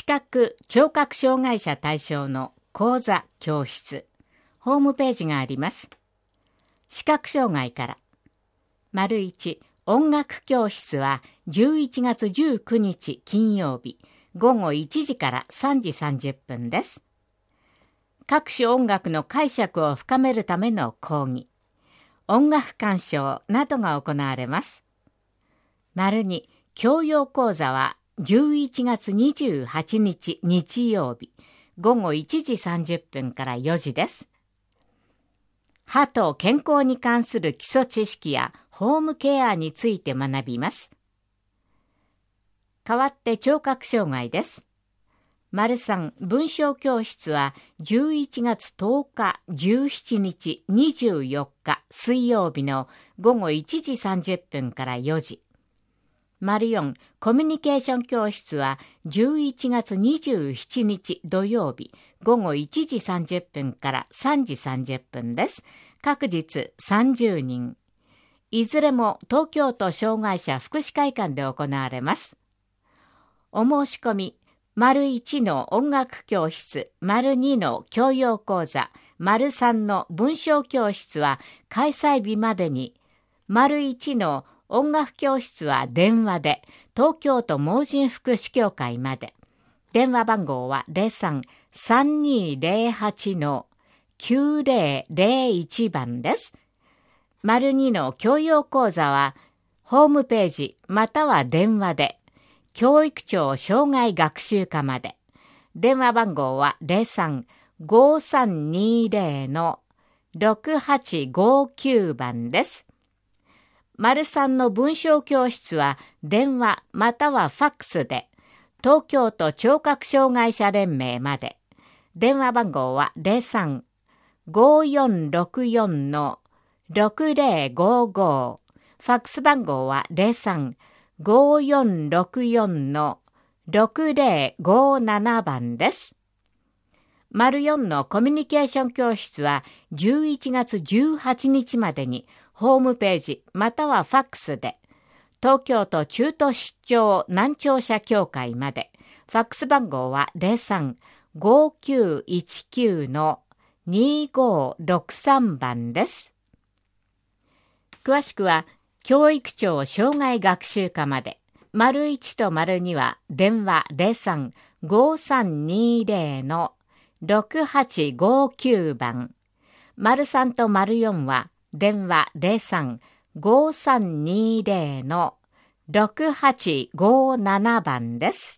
覚・聴覚障害者対象の講座・教室、ホームページがあります。視覚障害から。1、音楽教室は11月19日金曜日、午後1時から3時30分です。各種音楽の解釈を深めるための講義、音楽鑑賞などが行われます。2、教養講座は11月28日日曜日、午後1時30分から4時です。歯と健康に関する基礎知識やホームケアについて学びます。代わって聴覚障害です。3、文章教室は11月10日、17日、24日水曜日の午後1時30分から4時。4、コミュニケーション教室は11月27日土曜日午後1時30分から3時30分です。各日30人。いずれも東京都障害者福祉会館で行われます。お申し込み、1の音楽教室、2の教養講座、3の文章教室は開催日までに、1の音楽教室は電話で、東京都盲人福祉協会まで。電話番号は03-3208-9001番です。2の教養講座は、ホームページまたは電話で、教育庁障害学習課まで。電話番号は03-5320-6859番です。3の文章教室は電話またはファックスで東京都聴覚障害者連盟まで。電話番号は03-5464-6055。ファックス番号は03-5464-6057番です。4のコミュニケーション教室は11月18日までにホームページまたはファックスで東京都中途失調難聴者協会まで。ファックス番号は03-5919-2563番です。詳しくは教育庁障害学習課まで。1と2は電話03-5320-6859番。3と4は電話03-5320-6857番です。